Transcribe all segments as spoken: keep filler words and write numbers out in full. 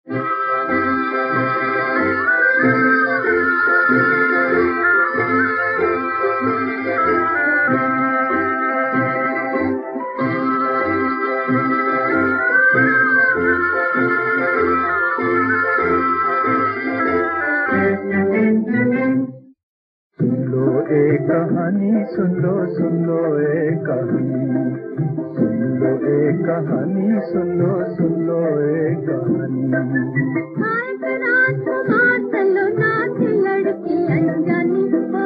कहानी सुन लो सुन लो एक कहानी सुन लो एक कहानी सुन लो सुन लो एक कहानी। राजकुमार चलो नाच लड़की अनजानी,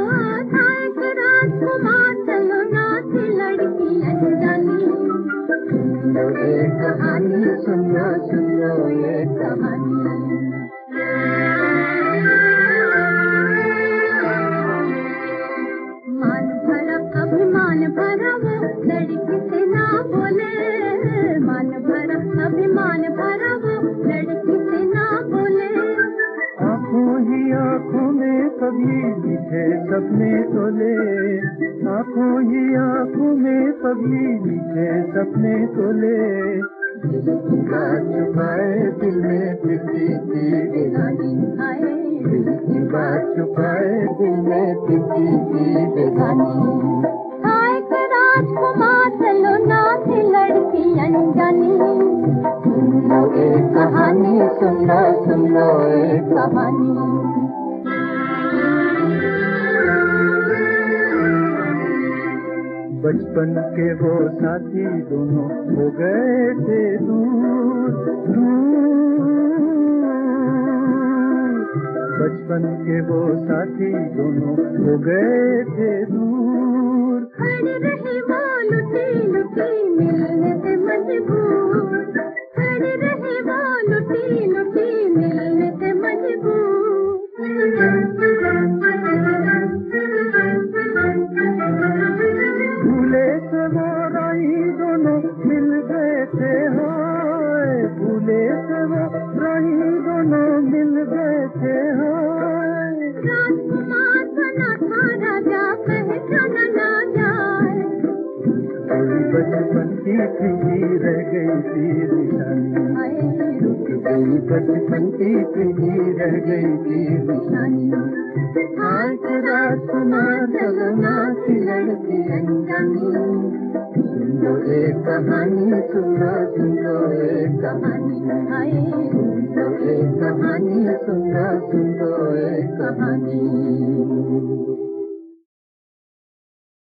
राजकुमार चलो नाच लड़की अनजानी। सुन लो एक कहानी सुन लो सुन लो एक कहानी। अभिमान भरा वो लड़की से ना बोले, मान भरा अभिमान भरा वो लड़की से ना बोले। आँखों ही आँखों में कभी मीठे सपने तोले, आँखों ही आँखों में कभी मीठे सपने तोले। दिल की बात छुपाए दिल में फिरती थी बेगानी, दिल की बात छुपाए दिल में फिरती थी बेगानी। राजकुमार चलो नाच लड़की अनजानी। सुन लो एक कहानी सुन लो सुन लो एक कहानी। बचपन के वो साथी दोनों हो गए थे दूर दूर, बचपन के वो साथी दोनों हो गए थे दूर। खड़ी रही वो लुटी लुटी मिलने से मजबूर, खड़ी रही वो लुटी लुटी मिलने से मजबूर। भूले से वो राही दोनों मिल गए थे, हाय भूले से वो राही दोनों मिल गए थे, हाय। राजकुमार बना था राजा पहचाना ना जाए, कोई बचपन की प्रीति रह गई थी निशानी, रुक गई बचपन की प्रीति रह गई थी निशानी। आज राजकुमार चलो नाच लड़की अनजानी। सुन लो एक कहानी सुन लो सुन लो एक कहानी, सुन लो एक कहानी सुन लो सुन लो एक कहानी।